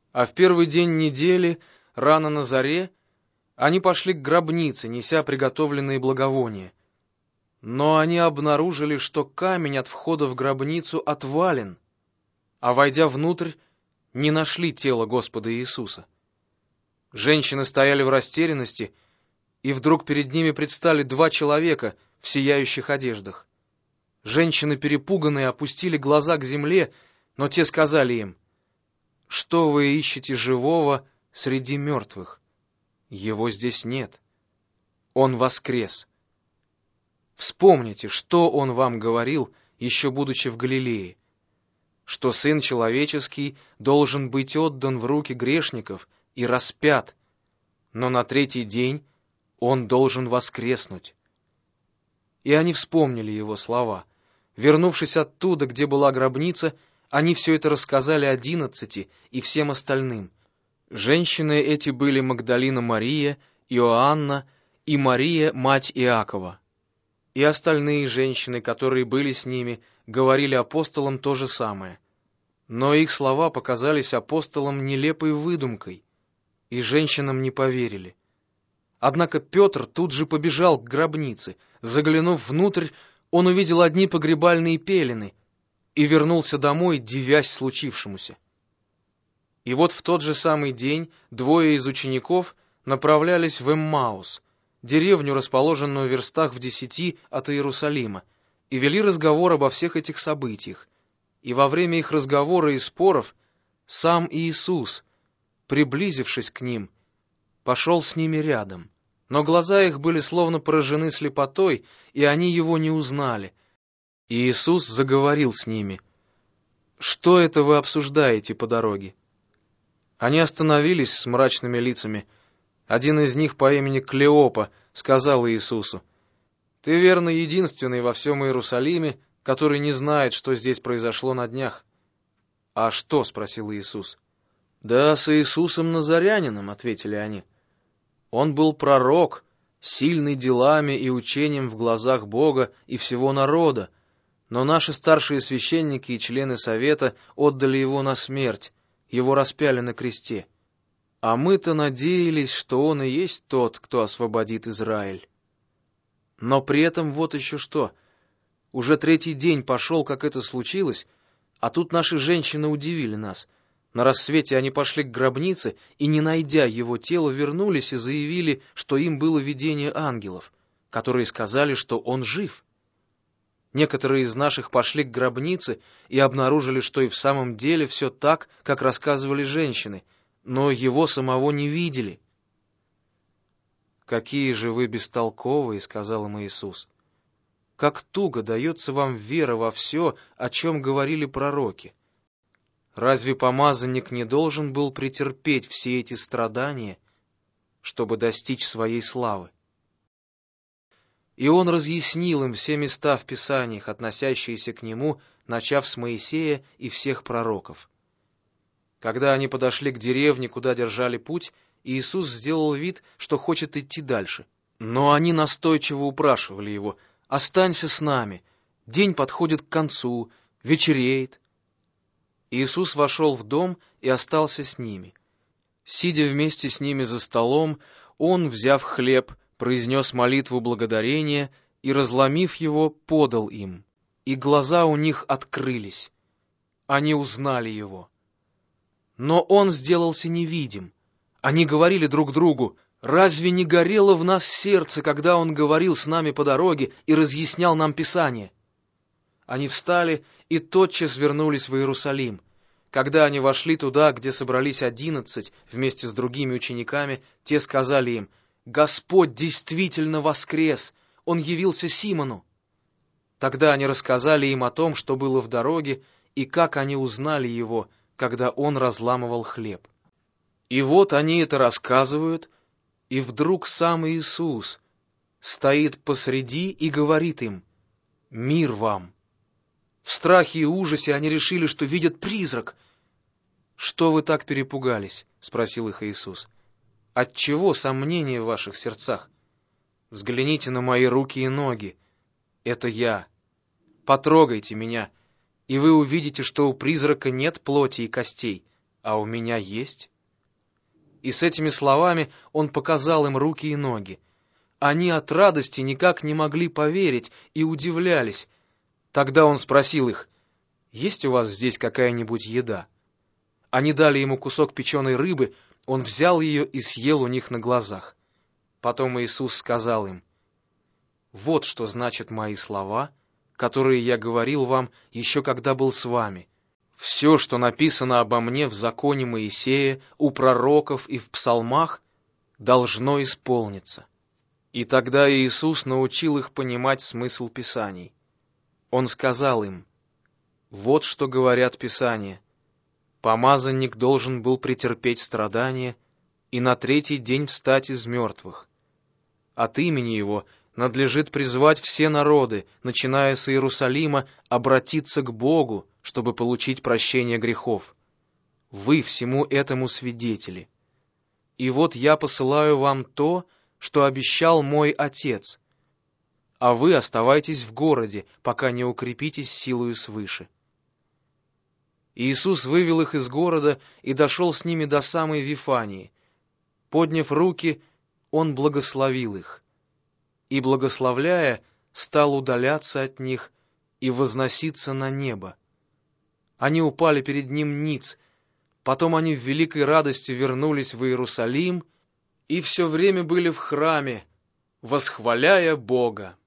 А в первый день недели, рано на заре, они пошли к гробнице, неся приготовленные благовония. Но они обнаружили, что камень от входа в гробницу отвален, а, войдя внутрь, не нашли тело Господа Иисуса. Женщины стояли в растерянности, и вдруг перед ними предстали два человека в сияющих одеждах. Женщины, перепуганные, опустили глаза к земле, но те сказали им: «Что вы ищете живого среди мертвых? Его здесь нет. Он воскрес. Вспомните, что он вам говорил, еще будучи в Галилее, что Сын Человеческий должен быть отдан в руки грешников и распят, но на третий день он должен воскреснуть». И они вспомнили его слова. Вернувшись оттуда, где была гробница, они все это рассказали 11 и всем остальным. Женщины эти были Магдалина Мария, Иоанна и Мария, мать Иакова. И остальные женщины, которые были с ними, говорили апостолам то же самое. Но их слова показались апостолам нелепой выдумкой, и женщинам не поверили. Однако Петр тут же побежал к гробнице. Заглянув внутрь, он увидел одни погребальные пелены и вернулся домой, дивясь случившемуся. И вот в тот же самый день двое из учеников направлялись в Эммаус, деревню, расположенную в верстах в 10 от Иерусалима, и вели разговор обо всех этих событиях. И во время их разговора и споров сам Иисус, приблизившись к ним, пошел с ними рядом. Но глаза их были словно поражены слепотой, и они его не узнали. И Иисус заговорил с ними: «Что это вы обсуждаете по дороге?» Они остановились с мрачными лицами. Один из них по имени Клеопа сказал Иисусу: «Ты, верно, единственный во всем Иерусалиме, который не знает, что здесь произошло на днях». «А что?» — спросил Иисус. «Да с Иисусом Назарянином», — ответили они. «Он был пророк, сильный делами и учением в глазах Бога и всего народа, но наши старшие священники и члены совета отдали его на смерть, его распяли на кресте. А мы-то надеялись, что он и есть тот, кто освободит Израиль. Но при этом вот еще что. Уже третий день пошел, как это случилось, а тут наши женщины удивили нас. На рассвете они пошли к гробнице и, не найдя его тело, вернулись и заявили, что им было видение ангелов, которые сказали, что он жив. Некоторые из наших пошли к гробнице и обнаружили, что и в самом деле все так, как рассказывали женщины, но его самого не видели». «Какие же вы бестолковые», — сказал им Иисус. «Как туго дается вам вера во все, о чем говорили пророки. Разве помазанник не должен был претерпеть все эти страдания, чтобы достичь своей славы?» И он разъяснил им все места в Писаниях, относящиеся к нему, начав с Моисея и всех пророков. Когда они подошли к деревне, куда держали путь, Иисус сделал вид, что хочет идти дальше. Но они настойчиво упрашивали его: «Останься с нами, день подходит к концу, вечереет». Иисус вошел в дом и остался с ними. Сидя вместе с ними за столом, он, взяв хлеб, произнес молитву благодарения и, разломив его, подал им. И глаза у них открылись. Они узнали его. Но он сделался невидим. Они говорили друг другу: «Разве не горело в нас сердце, когда он говорил с нами по дороге и разъяснял нам Писание?» Они встали и тотчас вернулись в Иерусалим. Когда они вошли туда, где собрались 11 вместе с другими учениками, те сказали им: «Господь действительно воскрес! Он явился Симону!» Тогда они рассказали им о том, что было в дороге, и как они узнали его, когда он разламывал хлеб. И вот они это рассказывают, и вдруг сам Иисус стоит посреди и говорит им: «Мир вам!» В страхе и ужасе они решили, что видят призрак. «Что вы так перепугались?» — спросил их Иисус. «Отчего сомнения в ваших сердцах? Взгляните на мои руки и ноги. Это я. Потрогайте меня, и вы увидите, что у призрака нет плоти и костей, а у меня есть». И с этими словами он показал им руки и ноги. Они от радости никак не могли поверить и удивлялись. Тогда он спросил их: «Есть у вас здесь какая-нибудь еда?» Они дали ему кусок печеной рыбы, он взял ее и съел у них на глазах. Потом Иисус сказал им: «Вот что значат мои слова, которые я говорил вам еще когда был с вами. Все, что написано обо мне в законе Моисея, у пророков и в псалмах, должно исполниться». И тогда Иисус научил их понимать смысл Писаний. Он сказал им: «Вот что говорят Писания. Помазанник должен был претерпеть страдания и на третий день встать из мертвых. От имени его надлежит призвать все народы, начиная с Иерусалима, обратиться к Богу, чтобы получить прощение грехов. Вы всему этому свидетели. И вот я посылаю вам то, что обещал мой Отец. А вы оставайтесь в городе, пока не укрепитесь силою свыше». Иисус вывел их из города и дошел с ними до самой Вифании. Подняв руки, Он благословил их. И, благословляя, стал удаляться от них и возноситься на небо. Они упали перед Ним ниц, потом они в великой радости вернулись в Иерусалим и все время были в храме, восхваляя Бога.